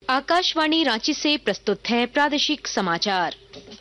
आकाशवाणी रांची से प्रस्तुत है प्रादेशिक समाचार।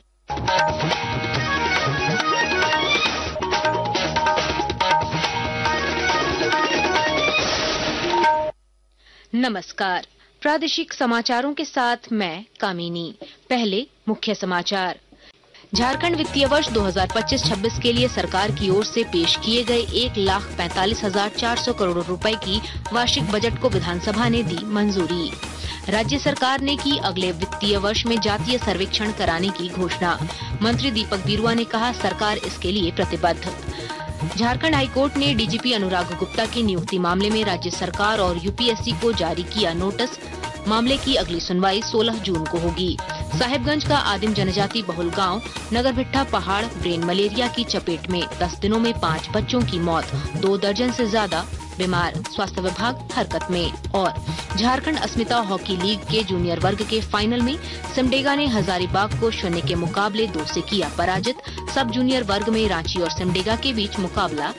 नमस्कार, प्रादेशिक समाचारों के साथ मैं कामिनी। पहले मुख्य समाचार। झारखंड वित्तीय वर्ष 2025-26 के लिए सरकार की ओर से पेश किए गए 1,45,400 करोड़ रुपए की वार्षिक बजट को विधानसभा ने दी मंजूरी। राज्य सरकार ने की अगले वित्तीय वर्ष में जातीय सर्वेक्षण कराने की घोषणा। मंत्री दीपक बिरुआ ने कहा, सरकार इसके लिए प्रतिबद्ध। झारखंड हाईकोर्ट ने डीजीपी अनुराग गुप्ता की नियुक्ति मामले में राज्य सरकार और यूपीएससी को जारी किया नोटिस। मामले की अगली सुनवाई 16 जून को होगी। साहिबगंज का आदिम जनजाति बहुल गांव नगरभिट्ठा पहाड़ ब्रेन मलेरिया की चपेट में 10 दिनों में 5 बच्चों की मौत, 2 दर्जन से ज्यादा बीमार, स्वास्थ्य विभाग हरकत में। और झारखंड अस्मिता हॉकी लीग के जूनियर वर्ग के फाइनल में सिमडेगा ने हजारीबाग को 0 के मुकाबले 2 से किया पराजित। सब जूनियर वर्ग में रांची और सिमडेगा के बीच मुकाबला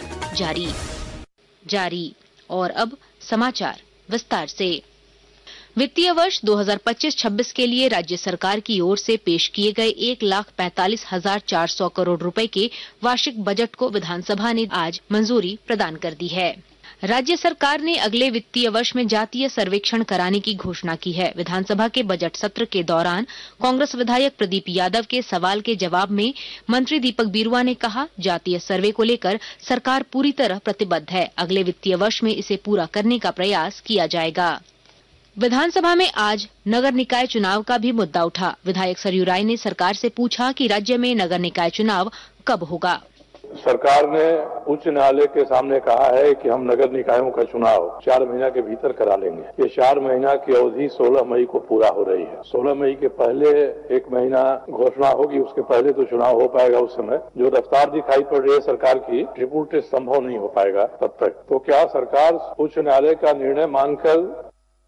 जारी। और अब समाचार विस्तार से। वित्तीय वर्ष 2025-26 के लिए राज्य सरकार की ओर से पेश किए गए 1,45,400 करोड़ रुपए के वार्षिक बजट को विधानसभा ने आज मंजूरी प्रदान कर दी है। राज्य सरकार ने अगले वित्तीय वर्ष में जातीय सर्वेक्षण कराने की घोषणा की है। विधानसभा के बजट सत्र के दौरान कांग्रेस विधायक प्रदीप यादव के सवाल के जवाब में मंत्री दीपक बिरुआ ने कहा, जातीय सर्वे को लेकर सरकार पूरी तरह प्रतिबद्ध है। अगले वित्तीय वर्ष में इसे पूरा करने का प्रयास किया जाएगा। विधानसभा में आज नगर निकाय चुनाव का भी मुद्दा उठा। विधायक सरयू राय ने सरकार से पूछा कि राज्य में नगर निकाय चुनाव कब होगा। सरकार ने उच्च न्यायालय के सामने कहा है कि हम नगर निकायों का चुनाव 4 महीना के भीतर करा लेंगे। ये 4 महीना की अवधि 16 मई को पूरा हो रही है। 16 मई के पहले 1 महीना घोषणा होगी, उसके पहले तो चुनाव हो पाएगा। उस समय जो रफ्तार दिखाई पड़ रही है सरकार की, ट्रिपल टेस्ट संभव नहीं हो पाएगा तब तक। तो क्या सरकार उच्च न्यायालय का निर्णय मानकर?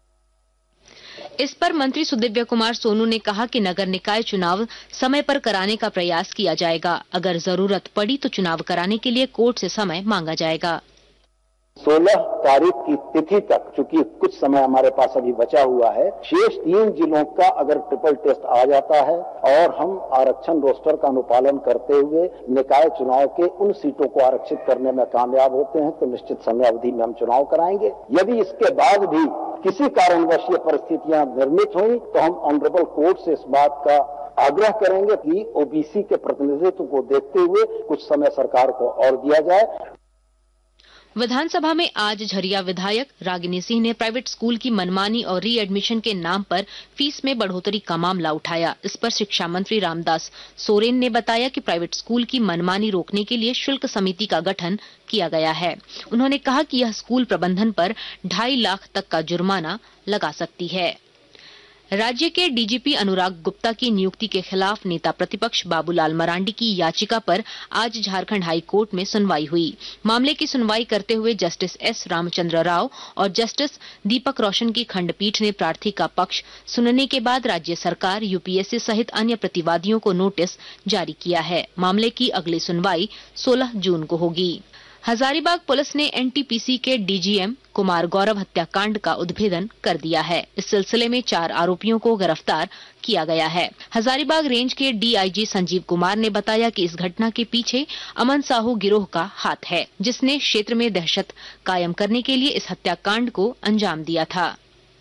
इस पर मंत्री सुदिव्य कुमार सोनू ने कहा कि नगर निकाय चुनाव समय पर कराने का प्रयास किया जाएगा। अगर जरूरत पड़ी तो चुनाव कराने के लिए कोर्ट से समय मांगा जाएगा। 16 तारीख की तिथि तक, चूंकि कुछ समय हमारे पास अभी बचा हुआ है, शेष 3 जिलों का अगर ट्रिपल टेस्ट आ जाता है और हम आरक्षण रोस्टर का अनुपालन करते हुए निकाय चुनाव के उन सीटों को आरक्षित करने में कामयाब होते हैं तो निश्चित समय अवधि में हम चुनाव कराएंगे। यदि इसके बाद भी किसी कारणवश ये परिस्थितियां निर्मित हुई तो हम ऑनरेबल कोर्ट से इस बात का आग्रह करेंगे कि ओबीसी के प्रतिनिधित्व को देखते हुए कुछ समय सरकार को और दिया जाए। विधानसभा में आज झरिया विधायक रागिनी सिंह ने प्राइवेट स्कूल की मनमानी और री एडमिशन के नाम पर फीस में बढ़ोतरी का मामला उठाया। इस पर शिक्षा मंत्री रामदास सोरेन ने बताया कि प्राइवेट स्कूल की मनमानी रोकने के लिए शुल्क समिति का गठन किया गया है। उन्होंने कहा कि यह स्कूल प्रबंधन पर 2.5 लाख तक का जुर्माना लगा सकती है। राज्य के डीजीपी अनुराग गुप्ता की नियुक्ति के खिलाफ नेता प्रतिपक्ष बाबूलाल मरांडी की याचिका पर आज झारखंड हाई कोर्ट में सुनवाई हुई। मामले की सुनवाई करते हुए जस्टिस एस रामचंद्र राव और जस्टिस दीपक रोशन की खंडपीठ ने प्रार्थी का पक्ष सुनने के बाद राज्य सरकार, यूपीएससी सहित अन्य प्रतिवादियों को नोटिस जारी किया है। मामले की अगली सुनवाई 16 जून को होगी। हजारीबाग पुलिस ने एनटीपीसी के डीजीएम कुमार गौरव हत्याकांड का उद्भेदन कर दिया है। इस सिलसिले में 4 आरोपियों को गिरफ्तार किया गया है। हजारीबाग रेंज के डीआईजी संजीव कुमार ने बताया कि इस घटना के पीछे अमन साहू गिरोह का हाथ है, जिसने क्षेत्र में दहशत कायम करने के लिए इस हत्याकांड को अंजाम दिया था।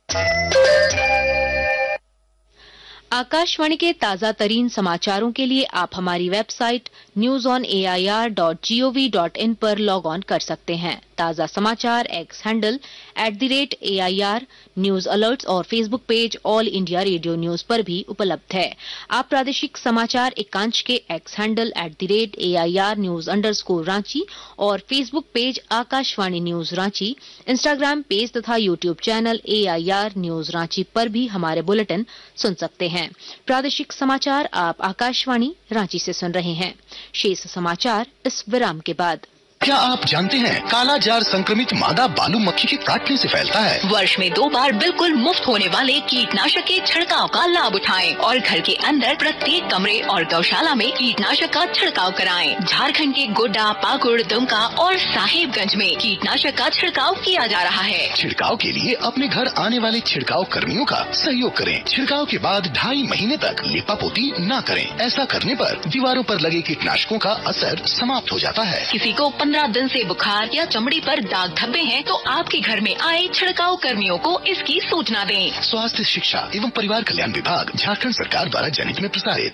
आकाशवाणी के ताजा तरीन समाचारों के लिए आप हमारी वेबसाइट newsonair.gov.in पर लॉग ऑन कर सकते हैं। ताजा समाचार X handle @AIR news alerts और Facebook page All India Radio news पर भी उपलब्ध है। आप प्रादेशिक समाचार एकांश के X handle @AIR news_ Ranchi और Facebook page Akashvani news Ranchi, Instagram page तथा YouTube channel AIR news Ranchi पर भी हमारे बुलेटिन सुन सकते हैं। प्रादेशिक समाचार आप आकाशवाणी रांची से सुन रहे हैं। शेष समाचार इस विराम के बाद। क्या आप जानते हैं काला जार संक्रमित मादा बालू मक्खी के काटने से फैलता है। वर्ष में 2 बार बिल्कुल मुफ्त होने वाले कीटनाशक के छिड़काव का लाभ उठाएं और घर के अंदर प्रत्येक कमरे और गौशाला में कीटनाशक का छिड़काव कराएं। झारखंड के गोड्डा, पाकुड़, दुमका और साहिबगंज में कीटनाशक का छिड़काव किया जा रहा है। छिड़काव के लिए अपने घर आने वाले छिड़काव कर्मियों का सहयोग करें। छिड़काव के बाद 2.5 महीने तक लिपापोती न करें। ऐसा करने पर दीवारों पर लगे कीटनाशकों का असर समाप्त हो जाता है। किसी को 15 दिन से बुखार या चमड़ी पर दाग धब्बे हैं तो आपके घर में आए छिड़काव कर्मियों को इसकी सूचना दें। स्वास्थ्य, शिक्षा एवं परिवार कल्याण विभाग, झारखंड सरकार द्वारा जनहित में प्रसारित।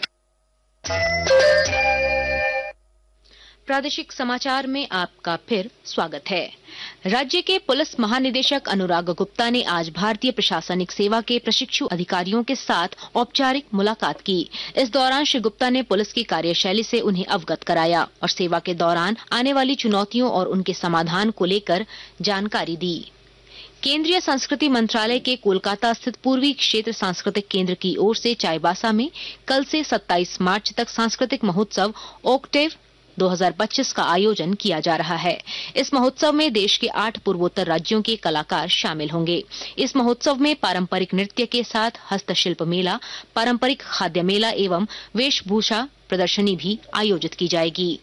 प्रादेशिक समाचार में आपका फिर स्वागत है। राज्य के पुलिस महानिदेशक अनुराग गुप्ता ने आज भारतीय प्रशासनिक सेवा के प्रशिक्षु अधिकारियों के साथ औपचारिक मुलाकात की। इस दौरान श्री गुप्ता ने पुलिस की कार्यशैली से उन्हें अवगत कराया और सेवा के दौरान आने वाली चुनौतियों और उनके समाधान को लेकर जानकारी दी। केंद्रीय संस्कृति मंत्रालय के कोलकाता स्थित पूर्वी क्षेत्र सांस्कृतिक केंद्र की ओर से चाईबासा में कल से 27 मार्च तक सांस्कृतिक महोत्सव ओक्टेव 2025 का आयोजन किया जा रहा है। इस महोत्सव में देश के 8 पूर्वोत्तर राज्यों के कलाकार शामिल होंगे। इस महोत्सव में पारंपरिक नृत्य के साथ हस्तशिल्प मेला, पारंपरिक खाद्य मेला एवं वेशभूषा प्रदर्शनी भी आयोजित की जाएगी।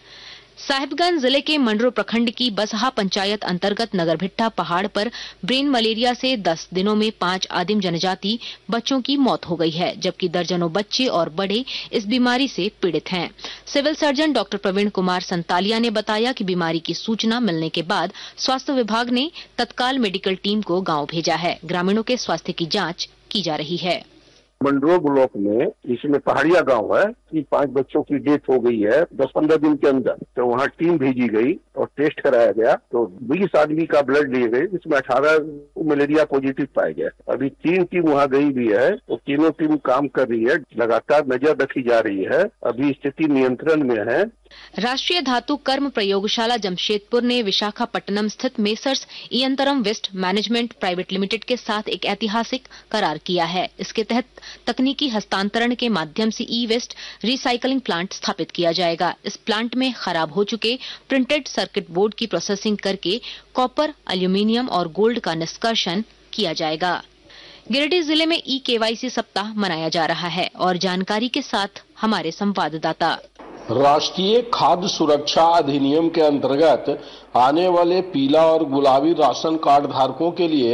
साहिबगंज जिले के मंडरो प्रखंड की बसहा पंचायत अंतर्गत नगरभिट्टा पहाड़ पर ब्रेन मलेरिया से 10 दिनों में 5 आदिम जनजाति बच्चों की मौत हो गई है, जबकि दर्जनों बच्चे और बड़े इस बीमारी से पीड़ित हैं। Civil surgeon doctor Praveen Kumar Santalia ने बताया कि बीमारी की सूचना मिलने के बाद स्वास्थ्य विभाग ने तत्काल मेडिकल टीम को गांव भेजा है। ग्रामीणों के स्वास्थ्य की जांच की जा रही है। मंडरो ब्लॉक में इसमें पहाड़िया गांव है कि 5 बच्चों की डेथ हो गई है 10-15 दिन के अंदर। तो वहाँ टीम भेजी गई और टेस्ट कराया गया तो 20 आदमी का ब्लड लिए गए, जिसमें 18 मलेरिया पॉजिटिव पाया गया। अभी 3 टीम वहाँ गई भी है और तीनों टीम काम कर रही है, लगातार नजर रखी जा रही है। अभी स्थिति नियंत्रण में है। राष्ट्रीय धातु कर्म प्रयोगशाला जमशेदपुर ने विशाखापट्टनम स्थित Messrs Eyantram waste management private limited के साथ एक ऐतिहासिक करार किया है। इसके तहत तकनीकी हस्तांतरण के माध्यम से ई वेस्ट रिसाइकलिंग प्लांट स्थापित किया जाएगा। इस प्लांट में खराब हो चुके प्रिंटेड सर्किट बोर्ड की प्रोसेसिंग करके कॉपर, एल्यूमीनियम और गोल्ड का निष्कर्षण किया जाएगा। गिरिडीह जिले में ई-केवाईसी सप्ताह मनाया जा रहा है और जानकारी के साथ हमारे संवाददाता। राष्ट्रीय खाद्य सुरक्षा अधिनियम के अंतर्गत आने वाले पीला और गुलाबी राशन कार्ड धारकों के लिए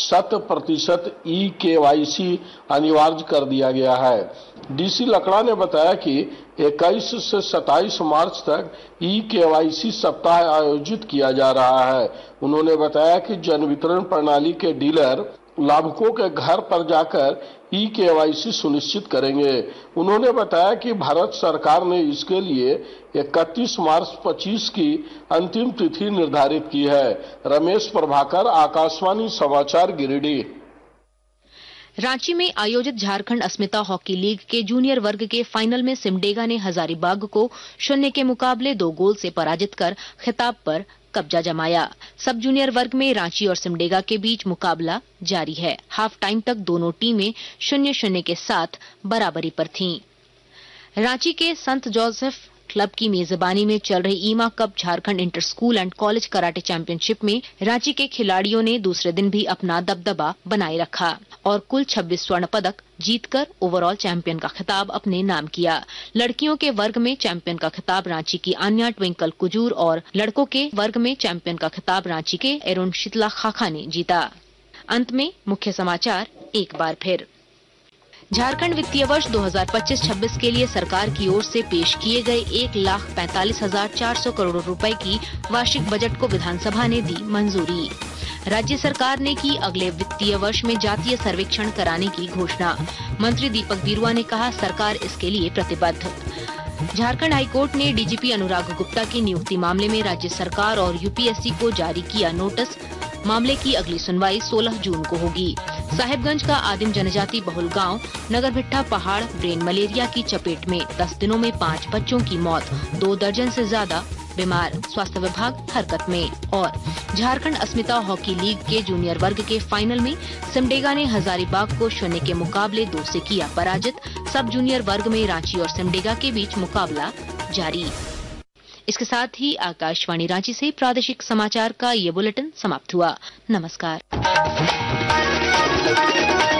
100% ई-केवाईसी अनिवार्य कर दिया गया है। डीसी लकड़ा ने बताया कि 21 से 27 मार्च तक ई-केवाईसी सप्ताह आयोजित किया जा रहा है। उन्होंने बताया कि जन वितरण प्रणाली के डीलर लाभुकों के घर पर जाकर ई-केवाईसी सुनिश्चित करेंगे। उन्होंने बताया कि भारत सरकार ने इसके लिए 31 मार्च 25 की अंतिम तिथि निर्धारित की है। रमेश प्रभाकर, आकाशवाणी समाचार, गिरिडीह। रांची में आयोजित झारखंड अस्मिता हॉकी लीग के जूनियर वर्ग के फाइनल में सिमडेगा ने हजारीबाग को 0 के मुकाबले 2 गोल से पराजित कर खिताब पर कब्जा जमाया। सब जूनियर वर्ग में रांची और सिमडेगा के बीच मुकाबला जारी है। हाफ टाइम तक दोनों टीमें 0-0 के साथ बराबरी पर थीं। रांची के संत जोसेफ क्लब की मेजबानी में चल रही ईमा cup Jharkhand inter school and college karate championship में रांची के खिलाड़ियों ने दूसरे दिन भी अपना दबदबा बनाए रखा और कुल 26 स्वर्ण पदक जीतकर ओवरऑल चैंपियन का खिताब अपने नाम किया। लड़कियों के वर्ग में चैंपियन का खिताब रांची की आन्या ट्विंकल कुजूर और लड़कों के वर्ग में चैंपियन का खिताब रांची के एरोन शीतला खाखा ने जीता। अंत में मुख्य समाचार एक बार फिर। झारखंड वित्तीय वर्ष 2025-26 के लिए सरकार की ओर से पेश किए गए 1,45,400 करोड़ रुपए की वार्षिक बजट को विधानसभा ने दी मंजूरी। राज्य सरकार ने की अगले वित्तीय वर्ष में जातीय सर्वेक्षण कराने की घोषणा। मंत्री दीपक बिरुआ ने कहा, सरकार इसके लिए प्रतिबद्ध। झारखंड हाईकोर्ट ने डीजीपी अनुराग गुप्ता की नियुक्ति मामले में राज्य सरकार और यूपीएससी को जारी किया नोटिस। मामले की अगली सुनवाई 16 जून को होगी। साहिबगंज का आदिम जनजाति बहुल गांव नगरभिट्टा पहाड़ ब्रेन मलेरिया की चपेट में 10 दिनों में 5 बच्चों की मौत, 2 दर्जन से ज्यादा बीमार, स्वास्थ्य विभाग हरकत में। और झारखंड अस्मिता हॉकी लीग के जूनियर वर्ग के फाइनल में सिमडेगा ने हजारीबाग को 0 के मुकाबले 2 से किया पराजित। सब जूनियर वर्ग में रांची और सिमडेगा के बीच मुकाबला जारी। इसके साथ ही आकाशवाणी रांची से प्रादेशिक समाचार का ये बुलेटिन समाप्त हुआ। नमस्कार।